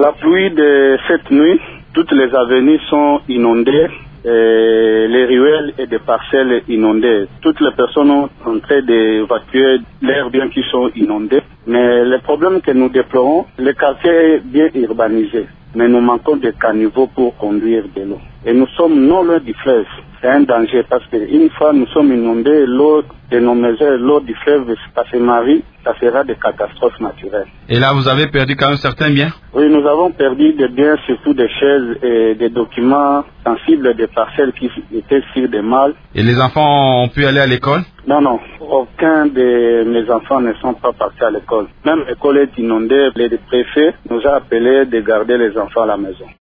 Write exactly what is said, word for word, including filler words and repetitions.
La pluie de cette nuit, toutes les avenues sont inondées. Et les ruelles et des parcelles inondées. Toutes les personnes ont en train d'évacuer leurs biens qui sont inondés. Mais le problème que nous déplorons, le quartier est bien urbanisé. Mais nous manquons de caniveaux pour conduire de l'eau. Et nous sommes non loin du fleuve. C'est un danger parce qu'une fois nous sommes inondés, l'eau de nos maisons, l'eau du fleuve, ça se marie, ça sera des catastrophes naturelles. Et là, vous avez perdu quand même certains biens? Oui, nous avons perdu des biens, surtout des chaises et des documents sensibles, des parcelles qui étaient sur des malles. Et les enfants ont pu aller à l'école? Non, non. Aucun de mes enfants ne sont pas partis à l'école. Même l'école est inondée. Le préfet nous a appelés de garder les enfants à la maison.